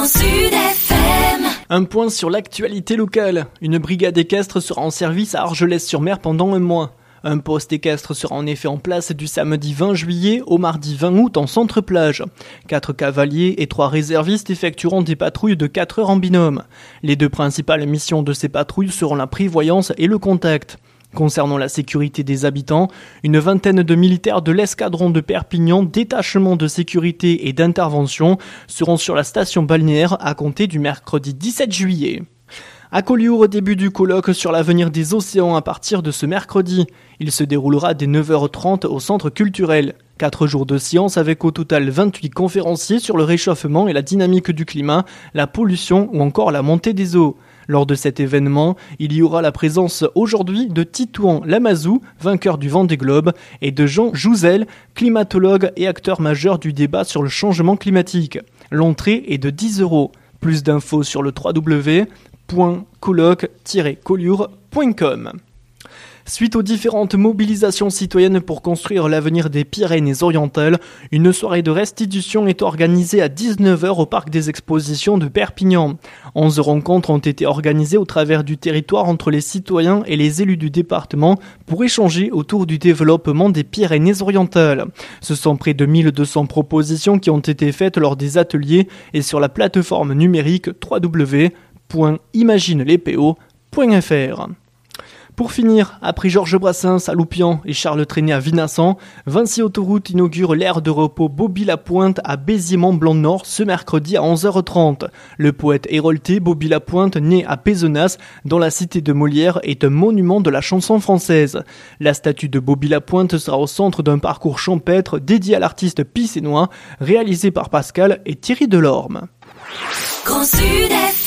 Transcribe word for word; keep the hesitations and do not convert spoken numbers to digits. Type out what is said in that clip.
Grand Sud F M. Un point sur l'actualité locale. Une brigade équestre sera en service à Argelès-sur-Mer pendant un mois. Un poste équestre sera en effet en place du samedi vingt juillet au mardi vingt août en centre-plage. Quatre cavaliers et trois réservistes effectueront des patrouilles de quatre heures en binôme. Les deux principales missions de ces patrouilles seront la prévoyance et le contact. Concernant la sécurité des habitants, une vingtaine de militaires de l'escadron de Perpignan, détachement de sécurité et d'intervention, seront sur la station balnéaire à compter du mercredi dix-sept juillet. À Collioure, au début du colloque sur l'avenir des océans à partir de ce mercredi. Il se déroulera dès neuf heures trente au centre culturel. Quatre jours de séance avec au total vingt-huit conférenciers sur le réchauffement et la dynamique du climat, la pollution ou encore la montée des eaux. Lors de cet événement, il y aura la présence aujourd'hui de Titouan Lamazou, vainqueur du Vendée Globe, et de Jean Jouzel, climatologue et acteur majeur du débat sur le changement climatique. L'entrée est de dix euros. Plus d'infos sur le w w w point colloque tiret collioure point com. Suite aux différentes mobilisations citoyennes pour construire l'avenir des Pyrénées-Orientales, une soirée de restitution est organisée à dix-neuf heures au parc des expositions de Perpignan. onze rencontres ont été organisées au travers du territoire entre les citoyens et les élus du département pour échanger autour du développement des Pyrénées-Orientales. Ce sont près de mille deux cents propositions qui ont été faites lors des ateliers et sur la plateforme numérique w w w point imagine les p o point f r. Pour finir, après Georges Brassens à Loupian et Charles Trenet à Vinassan, Vinci Autoroute inaugure l'aire de repos Bobby-la-Pointe à Béziers-Mont-Blanc-Nord ce mercredi à onze heures trente. Le poète hérolté Bobby-la-Pointe, né à Pézenas, dans la cité de Molière, est un monument de la chanson française. La statue de Bobby-la-Pointe sera au centre d'un parcours champêtre dédié à l'artiste pissénois, réalisé par Pascal et Thierry Delorme. Grand Sud F M.